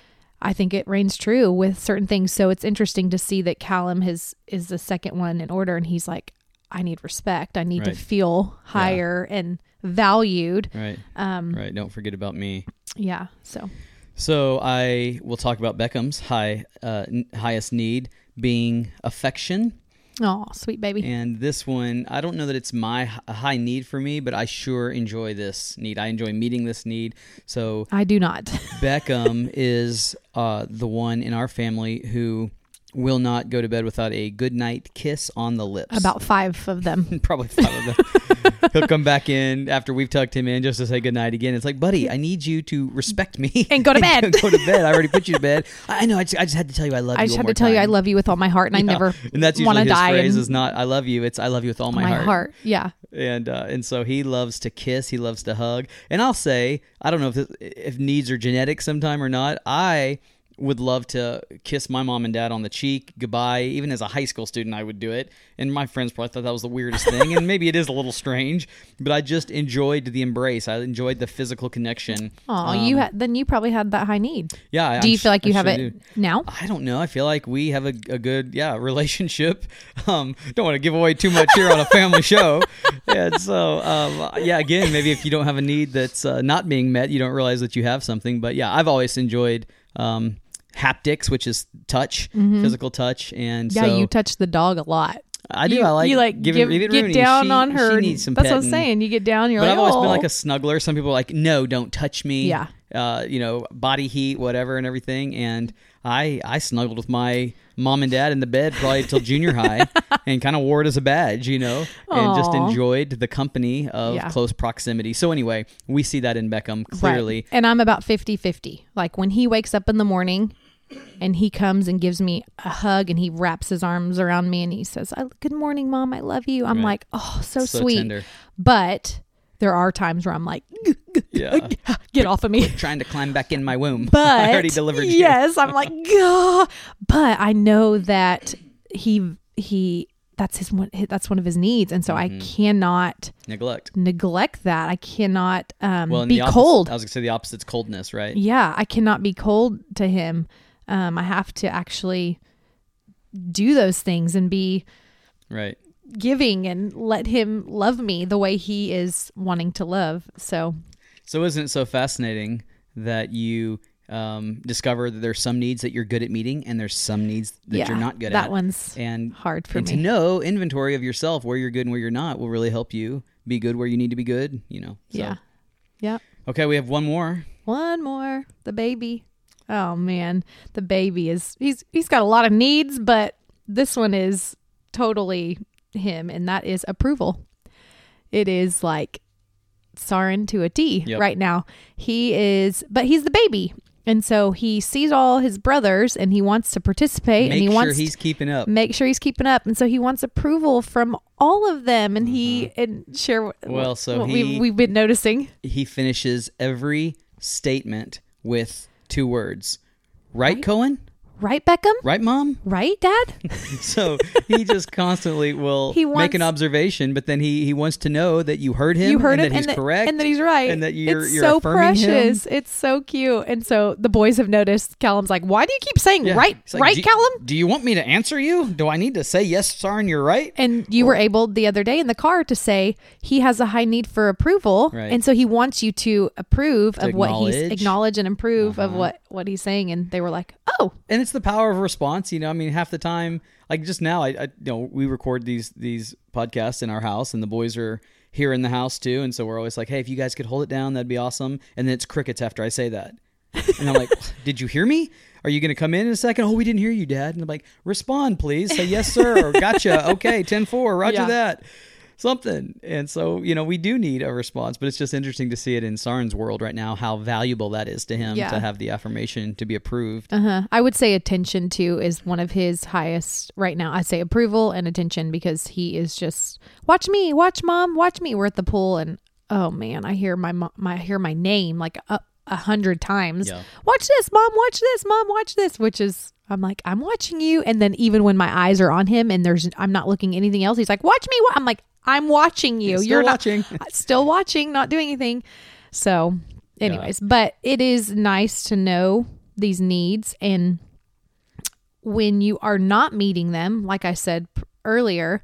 C: I think it reigns true with certain things. So it's interesting to see that Callum has, is the second one in order, and he's like, I need respect. I need
B: Right.
C: to feel higher and valued.
B: Right,
C: Um,
B: right. Don't forget about me.
C: Yeah. So
B: So I will talk about Beckham's high uh, n- highest need being affection.
C: oh, sweet baby.
B: And this one, I don't know that it's my h- a high need for me, but I sure enjoy this need. I enjoy meeting this need. So
C: I do not.
B: Beckham is uh, the one in our family who will not go to bed without a good night kiss on the lips.
C: About five of them.
B: Probably five of them. He'll come back in after we've tucked him in just to say goodnight again. It's like, buddy, I need you to respect me.
C: And go to bed.
B: Go to bed. I already put you to bed. I know. I just, I just had to tell you I love
C: I
B: you
C: just
B: one
C: had
B: more
C: to tell
B: time.
C: you I love you with all my heart, and
B: Yeah.
C: I never
B: And that's
C: want
B: usually
C: to
B: his
C: die.
B: phrase
C: and
B: is not I love you. It's I love you with all my,
C: my
B: heart.
C: heart. Yeah.
B: And uh, and so he loves to kiss. He loves to hug. And I'll say, I don't know if this, if needs are genetic sometime or not. I would love to kiss my mom and dad on the cheek goodbye. Even as a high school student, I would do it. And my friends probably thought that was the weirdest thing. And maybe it is a little strange, but I just enjoyed the embrace. I enjoyed the physical connection.
C: Oh,
B: Um,
C: you had then you probably had that high need.
B: Yeah. I-
C: Do you
B: I'm
C: feel like
B: sh-
C: you
B: I
C: have
B: sure
C: it
B: do.
C: now?
B: I don't know. I feel like we have a, a good, yeah, relationship. Um, don't want to give away too much here on a family show. And so, um, yeah, again, maybe if you don't have a need that's uh, not being met, you don't realize that you have something. But yeah, I've always enjoyed um, haptics, which is touch,
C: Mm-hmm.
B: physical touch. And
C: Yeah,
B: so
C: you touch the dog a lot.
B: I do.
C: You,
B: I like,
C: you like
B: giving,
C: give,
B: giving
C: get
B: Rooney.
C: down
B: she,
C: on her.
B: She needs some
C: That's what I'm
B: petting.
C: saying. You get down, you're
B: But
C: like,
B: I've always
C: oh.
B: been like a snuggler. Some people are like, no, don't touch me.
C: Yeah.
B: Uh, you know, body heat, whatever, and everything. And I, I snuggled with my mom and dad in the bed probably till junior high, and kind of wore it as a badge, you know, and just
C: Aw.
B: enjoyed the company of
C: Yeah.
B: close proximity. So anyway, we see that in Beckham clearly.
C: Right. And I'm about fifty-fifty. Like when he wakes up in the morning and he comes and gives me a hug and he wraps his arms around me and he says, "I- good morning, Mom. I love you." I'm
B: Right.
C: like, oh, so,
B: So
C: sweet.
B: tender.
C: But there are times where I'm like,
B: Yeah.
C: get off of me.
B: Trying to climb back in my womb.
C: But
B: I already delivered you.
C: yes, I'm like, Gah! But I know that he he that's his one that's one of his needs, and so
B: Mm-hmm.
C: I cannot
B: Neglect.
C: neglect that. I cannot um,
B: Well, and
C: be
B: the opposite,
C: cold.
B: I was going to say the opposite's coldness, right?
C: Yeah, I cannot be cold to him. Um, I have to actually do those things and be
B: Right.
C: giving and let him love me the way he is wanting to love. So
B: So isn't it so fascinating that you um, discover that there's some needs that you're good at meeting and there's some needs that
C: yeah,
B: you're not good
C: that
B: at?
C: one's
B: and
C: hard for
B: and
C: me.
B: to know inventory of yourself, where you're good and where you're not, will really help you be good where you need to be good, you know. So.
C: Yeah. Yep.
B: Okay, we have one more.
C: One more. The baby. Oh man, the baby is he's he's got a lot of needs, but this one is totally him, and that is approval. It is like Sarin to a T
B: Yep.
C: right now. He is, but he's the baby, and so he sees all his brothers, and he wants to participate,
B: Make
C: and he
B: sure
C: wants
B: he's keeping up.
C: to make sure he's keeping up, and so he wants approval from all of them, and he and share what,
B: Well, so
C: what
B: he-
C: we've, we've been noticing.
B: He finishes every statement with two words. Right, Cohen?
C: Right, Beckham?
B: Right, Mom?
C: Right, Dad?
B: So he just constantly will
C: He
B: make
C: wants-
B: an observation, but then he, he wants to know that you heard him,
C: You heard
B: and
C: him,
B: that he's
C: and that,
B: correct,
C: and that he's right,
B: and that you're
C: it's
B: you're
C: so
B: affirming
C: precious.
B: him.
C: It's so cute, and so the boys have noticed. Callum's like, "Why do you keep saying
B: Yeah.
C: right,
B: He's like,
C: right,
B: do,
C: Callum?"
B: Do you want me to answer you? Do I need to say yes, Sarin, you're right?
C: And you were able the other day in the car to say he has a high need for approval,
B: Right.
C: and so he wants you to approve
B: To
C: of what he's
B: acknowledge.
C: acknowledge and approve of
B: Uh-huh.
C: what what he's saying. And they were like, "Oh,
B: And it's the power of response. You know, I mean, half the time, like just now, I, I you know, we record these these podcasts in our house, and the boys are here in the house too, and so we're always like, hey, if you guys could hold it down, that'd be awesome. And then it's crickets after I say that, and I'm like, did you hear me? Are you going to come in in a second? Oh, we didn't hear you, Dad. And I'm like, respond, please. Say yes, sir, or gotcha. Okay, ten four, roger
C: Yeah.
B: that. Something. And so, you know, we do need a response, but it's just interesting to see it in Sarin's world right now, how valuable that is to him
C: Yeah.
B: to have the affirmation to be approved.
C: uh-huh." I would say attention too is one of his highest right now. I say approval and attention because he is just watch me, watch Mom, watch me. We're at the pool, and oh man, I hear my mo- my I hear my name like a, a hundred times.
B: Yeah.
C: Watch this, Mom. Watch this, Mom. Watch this. Which is, I'm like, I'm watching you. And then even when my eyes are on him and there's, I'm not looking anything else. He's like, watch me. I'm like, I'm watching you.
B: Still
C: You're
B: watching.
C: not still watching, not doing anything. So, anyways, but it is nice to know these needs, and when you are not meeting them, like I said p- earlier,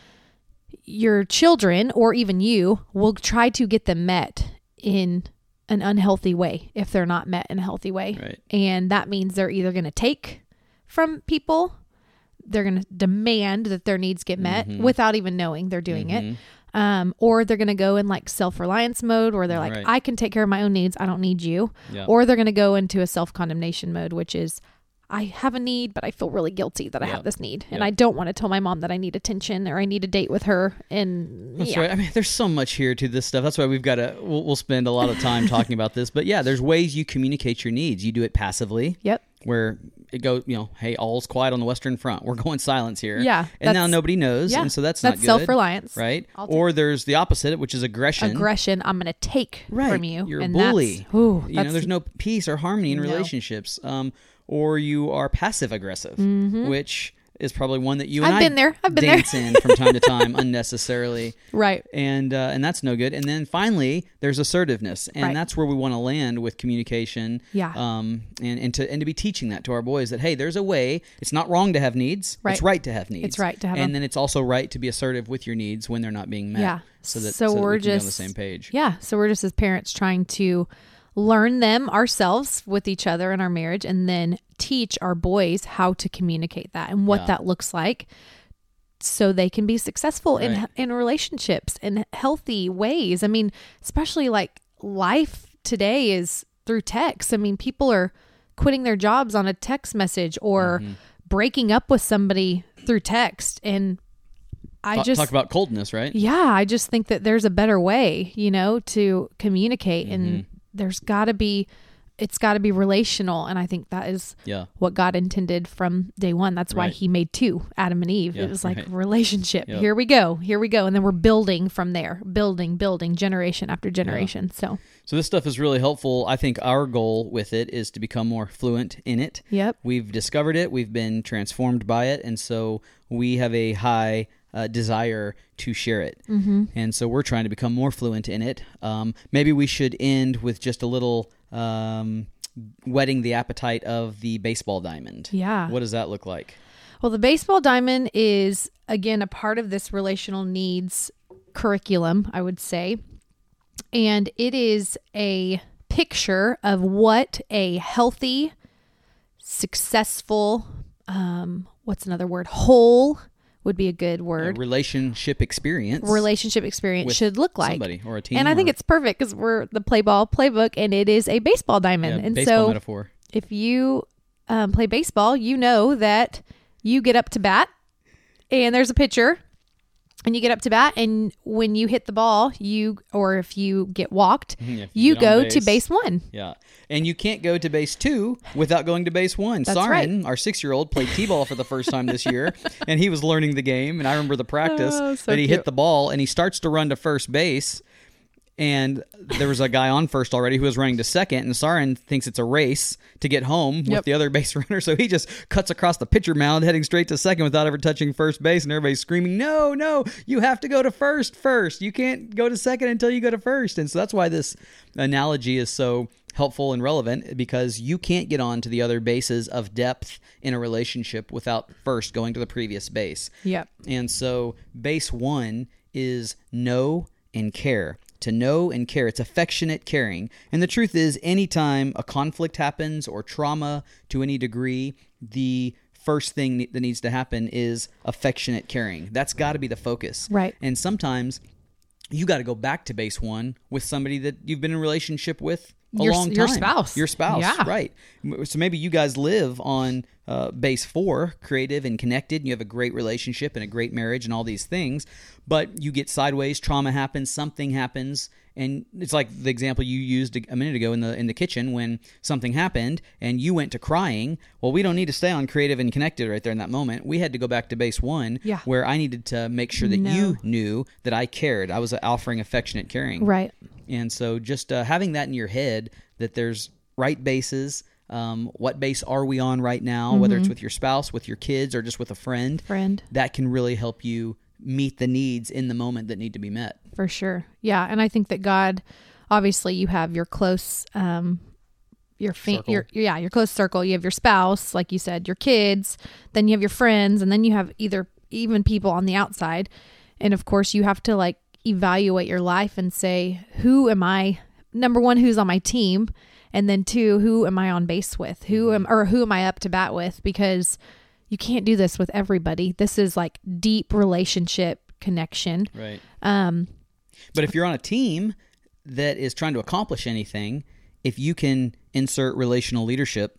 C: your children or even you will try to get them met in an unhealthy way if they're not met in a healthy way.
B: Right.
C: And that means they're either going to take from people, they're going to demand that their needs get met
B: Mhm.
C: without even knowing they're doing
B: Mhm.
C: it. Um, or they're going to go in like self-reliance mode where they're like,
B: Right.
C: I can take care of my own needs. I don't need you.
B: Yeah.
C: Or they're going to go into a self-condemnation mode, which is, I have a need, but I feel really guilty that I
B: Yep.
C: have this need. And
B: Yep.
C: I don't want to tell my mom that I need attention or I need a date with her. And
B: That's
C: yeah.
B: right. I mean, there's so much here to this stuff. That's why we've got to, we'll, we'll spend a lot of time talking about this. But yeah, there's ways you communicate your needs. You do it passively.
C: Yep.
B: Where it goes, you know, hey, all's quiet on the Western Front. We're going silence here.
C: Yeah,
B: And now
C: that's-
B: nobody knows.
C: yeah,
B: And so that's,
C: that's
B: not good.
C: self-reliance.
B: Right.
C: I'll take-
B: Or there's the opposite, which is aggression.
C: Aggression, I'm going to take
B: Right.
C: from you.
B: You're a
C: and
B: bully.
C: That's, ooh,
B: you
C: that's,
B: know, there's no peace or harmony in
C: No.
B: relationships. Um, or you are passive aggressive, which is probably one that you and
C: I've
B: I
C: been there. I've been there.
B: dance in from time to time unnecessarily.
C: right.
B: And uh, and that's no good. And then finally, there's assertiveness, and
C: Right.
B: that's where we want to land with communication.
C: Yeah.
B: Um. And, and to and to be teaching that to our boys that hey, there's a way. It's not wrong to have needs.
C: Right.
B: It's right to have needs.
C: It's right to have
B: And
C: them.
B: then it's also right to be assertive with your needs when they're not being met.
C: Yeah.
B: So that
C: So
B: so, that
C: we're
B: we can be on the
C: just-
B: same page.
C: Yeah. So we're just as parents trying to learn them ourselves with each other in our marriage and then teach our boys how to communicate that and what
B: Yeah.
C: that looks like so they can be successful in
B: Right.
C: in relationships in healthy ways. I mean, especially like life today is through text. I mean, people are quitting their jobs on a text message or
B: Mm-hmm.
C: breaking up with somebody through text and I
B: Talk,
C: just
B: talk about coldness, right?
C: yeah, I just think that there's a better way, you know, to communicate
B: Mm-hmm.
C: and there's got to be it's got to be relational and I think that is
B: Yeah.
C: what God intended from day one. That's why
B: Right.
C: he made two, Adam and Eve.
B: Yeah,
C: it was like
B: right.
C: relationship.
B: Yep.
C: Here we go. Here we go and then we're building from there. Building, building generation after generation. So,
B: So this stuff is really helpful. I think our goal with it is to become more fluent in it.
C: yep.
B: We've discovered it. We've been transformed by it. And so we have a high uh, desire to share it. Mm-hmm. And so we're trying to become more fluent in it. Um, maybe we should end with just a little um, whetting the appetite of the baseball diamond.
C: Yeah.
B: What does that look like?
C: Well, the baseball diamond is, again, a part of this relational needs curriculum, I would say. And it is a picture of what a healthy, successful, um, what's another word? Whole would be a good
B: A
C: word.
B: relationship experience.
C: Relationship experience
B: with
C: should look like.
B: somebody or a team.
C: And I think
B: or-
C: it's perfect because we're the play ball playbook and it is a baseball diamond.
B: yeah,
C: and
B: baseball
C: so
B: metaphor.
C: if you um, play baseball, you know that you get up to bat and there's a pitcher and you get up to bat and when you hit the ball, you or if you get walked,
B: Yeah, if
C: you,
B: get on
C: go to
B: base.
C: base one.
B: Yeah. And you can't go to base two without going to base one.
C: That's
B: Sarin, our six-year-old, played T-ball for the first time this year, and he was learning the game. And I remember the practice
C: Oh, so
B: that he
C: cute.
B: hit the ball, and he starts to run to first base. And there was a guy on first already who was running to second, and Sarin thinks it's a race to get home with
C: Yep.
B: the other base runner. So he just cuts across the pitcher mound, heading straight to second without ever touching first base, and everybody's screaming, no, no, you have to go to first first. You can't go to second until you go to first. And so that's why this analogy is so helpful and relevant, because you can't get on to the other bases of depth in a relationship without first going to the previous base.
C: Yep.
B: And so base one is know and care. To know and care. It's affectionate caring. And the truth is, anytime a conflict happens or trauma to any degree, the first thing that needs to happen is affectionate caring. That's got to be the focus.
C: Right.
B: And sometimes you got to go back to base one with somebody that you've been in a relationship with a
C: Your-
B: long time.
C: your spouse.
B: Your spouse.
C: Yeah.
B: Right. So maybe you guys live on uh, base four, creative and connected, and you have a great relationship and a great marriage and all these things, but you get sideways, trauma happens, something happens, and it's like the example you used a minute ago in the in the kitchen when something happened and you went to crying. Well, we don't need to stay on creative and connected right there in that moment. We had to go back to base one,
C: Yeah.
B: where I needed to make sure that
C: No.
B: you knew that I cared. I was offering affectionate caring.
C: Right.
B: And so just uh, having that in your head, that there's right bases, um, what base are we on right now, whether it's with your spouse, with your kids, or just with a friend,
C: Friend.
B: that can really help you meet the needs in the moment that need to be met.
C: For sure. Yeah. And I think that God, obviously you have your close, um, your, fa-
B: Circle.
C: your, yeah, your close circle. You have your spouse, like you said, your kids, then you have your friends, and then you have either even people on the outside. And of course you have to like evaluate your life and say, who am I? Number one, who's on my team? And then two, who am I on base with? Who am, or who am I up to bat with? Because you can't do this with everybody. This is like deep relationship connection.
B: Right.
C: Um,
B: But if you're on a team that is trying to accomplish anything, if you can insert relational leadership,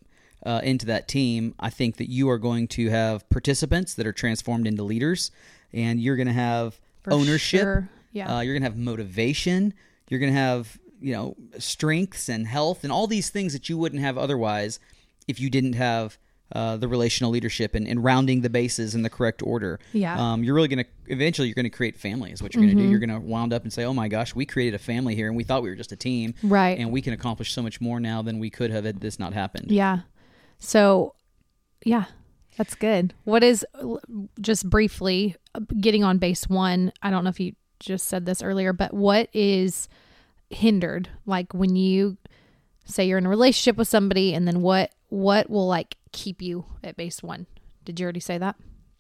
B: uh, into that team, I think that you are going to have participants that are transformed into leaders, and you're going to have
C: For
B: ownership.
C: sure. Yeah.
B: Uh, you're going to have motivation. You're going to have, you know, strengths and health and all these things that you wouldn't have otherwise if you didn't have uh, the relational leadership and, and rounding the bases in the correct order.
C: Yeah.
B: Um, you're really going to, eventually you're going to create family is what you're going to
C: Mm-hmm.
B: do. You're going to wound up and say, oh my gosh, we created a family here and we thought we were just a team.
C: Right.
B: And we can accomplish so much more now than we could have had this not happened.
C: Yeah. So, yeah, that's good. What is, just briefly, getting on base one, I don't know if you just said this earlier, but what is hindered? Like when you say you're in a relationship with somebody, and then what, what will like keep you at base one? Did you already say that?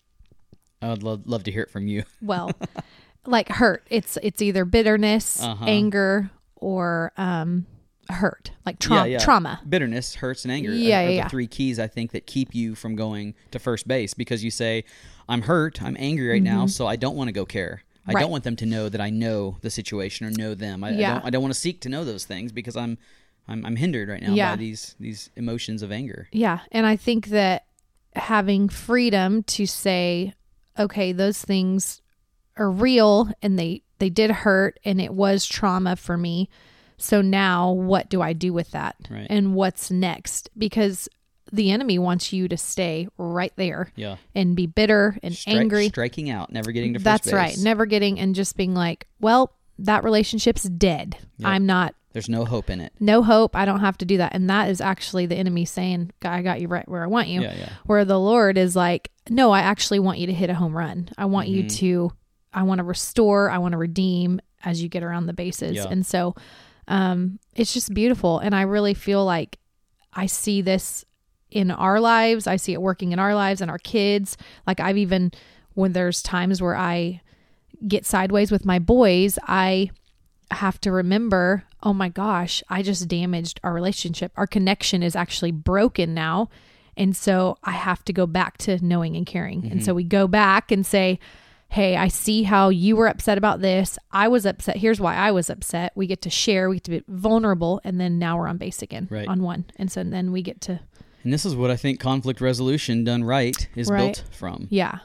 B: I would love, love to hear it from you.
C: Well, like hurt. It's, it's either bitterness,
B: Uh-huh.
C: anger, or, um, hurt, like tra-
B: Yeah, yeah.
C: trauma.
B: Bitterness, hurts, and anger
C: Yeah,
B: are, are
C: yeah, yeah.
B: the three keys, I think, that keep you from going to first base, because you say, I'm hurt, I'm angry right now, so I don't want to go care. I
C: Right.
B: don't want them to know that I know the situation or know them. I,
C: Yeah.
B: I don't I don't want to seek to know those things because I'm I'm, I'm hindered right now
C: Yeah.
B: by these these emotions of anger.
C: Yeah. And I think that having freedom to say, okay, those things are real and they, they did hurt and it was trauma for me. So now what do I do with that?
B: Right.
C: And what's next? Because the enemy wants you to stay right there
B: Yeah.
C: and be bitter and
B: Stri-
C: angry.
B: Striking out, never getting to first
C: That's
B: base.
C: right. Never getting, and just being like, well, that relationship's dead.
B: Yep.
C: I'm not,
B: There's no hope in it.
C: no hope. I don't have to do that. And that is actually the enemy saying, I got you right where I want you.
B: Yeah, yeah.
C: Where the Lord is like, no, I actually want you to hit a home run. I want
B: Mm-hmm.
C: you to, I want to restore, I want to redeem as you get around the bases.
B: Yeah.
C: And so um, it's just beautiful. And I really feel like I see this in our lives. I see it working in our lives and our kids. Like I've even, when there's times where I get sideways with my boys, I have to remember, oh my gosh, I just damaged our relationship. Our connection is actually broken now. And so I have to go back to knowing and caring.
B: Mm-hmm.
C: And so we go back and say, hey, I see how you were upset about this. I was upset. Here's why I was upset. We get to share, we get to be vulnerable. And then now we're on base again,
B: Right.
C: on one. And so then we get to,
B: And this is what I think conflict resolution done right is
C: Right.
B: built from.
C: yeah.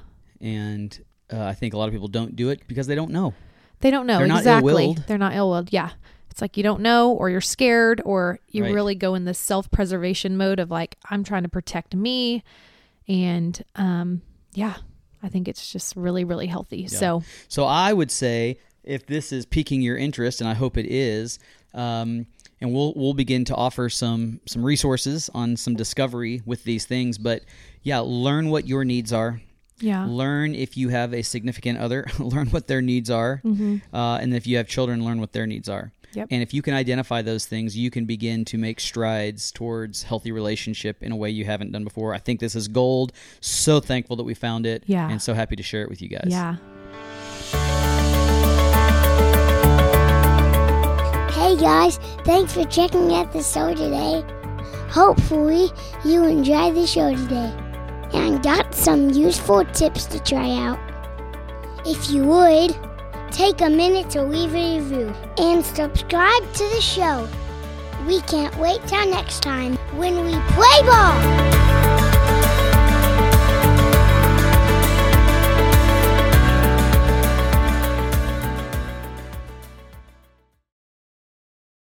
B: And uh, I think a lot of people don't do it because they don't know.
C: They don't know.
B: They're not
C: exactly.
B: ill-willed.
C: They're not ill-willed. Yeah. It's like you don't know, or you're scared, or you
B: Right.
C: really go in this self-preservation mode of like, I'm trying to protect me. And um, yeah, I think it's just really, really healthy. So
B: So I would say if this is piquing your interest, and I hope it is, um, and we'll we'll begin to offer some some resources on some discovery with these things. But yeah, learn what your needs are.
C: yeah,
B: Learn if you have a significant other, learn what their needs are. Uh, and if you have children, learn what their needs are.
C: Yep.
B: And if you can identify those things, you can begin to make strides towards healthy relationship in a way you haven't done before. I think this is gold. So thankful that we found it.
C: Yeah.
B: And so happy to share it with you guys.
C: yeah.
A: Hey guys, thanks for checking out the show today. Hopefully you enjoyed the show today and got some useful tips to try out. If you would, take a minute to leave a review and subscribe to the show. We can't wait till next time when we play ball!